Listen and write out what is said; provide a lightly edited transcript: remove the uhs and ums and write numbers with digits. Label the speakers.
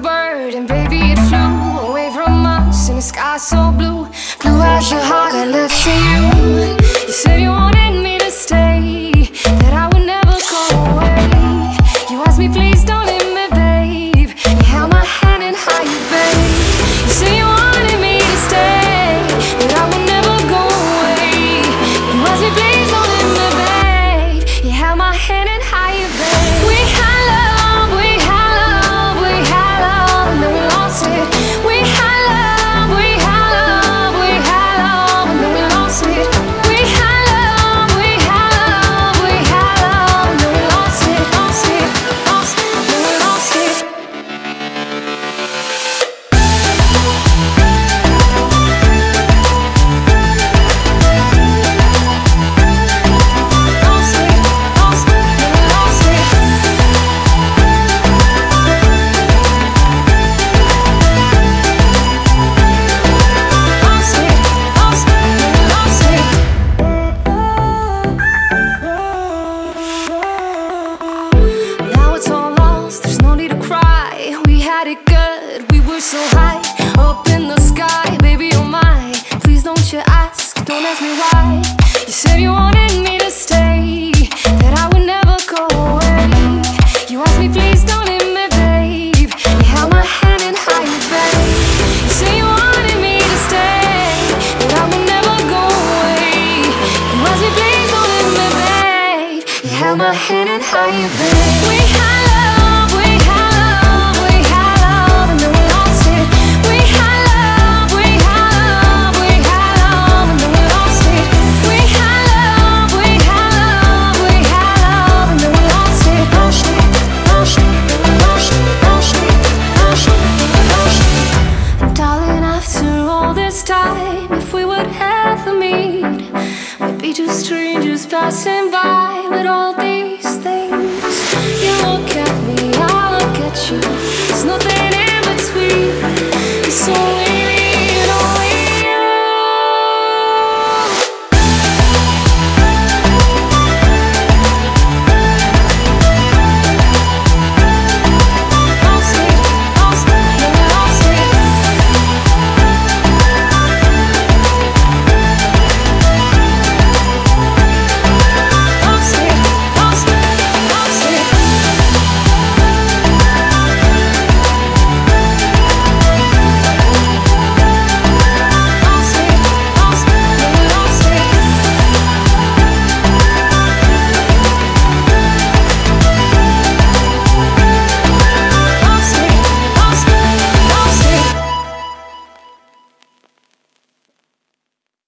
Speaker 1: bird, and baby it flew away from us in a sky so blue. Blue as the heart I left to you. You said you wanted me to stay, that I would never go away. You asked me please don't leave me, babe. You held my hand and how you, babe. You said you wanted me to stay, that I would never go away. You asked me please don't leave me, babe. You held my hand and how you, babe. We had love, we had love, we had love, and then we lost it. We had love, we had love, we had love, and then we lost it. We had love, we had love, we had love, and then we lost it, lost it, lost it, and then we lost it. Now it's all lost, there's no need to cry. We had it good, we were so high, up in the sky. Baby, oh my, please don't you ask, don't ask me why. You said you wanted me to stay, that I would never go away. You asked me please don't leave me, babe. You held my hand and how you, babe. You said you wanted me to stay, that I would never go away. You asked me please don't leave me, babe. You held my hand and how you, babe. We had love, we had love, we had love, and then we lost it. We had love, we had love, we had love, and then we lost it. We had love, we had love, we had love, and then we lost it. Lost it, lost it, lost it, lost it, lost it, lost it. And darling, after all this time, if we would ever meet, we'd be two strangers passing by.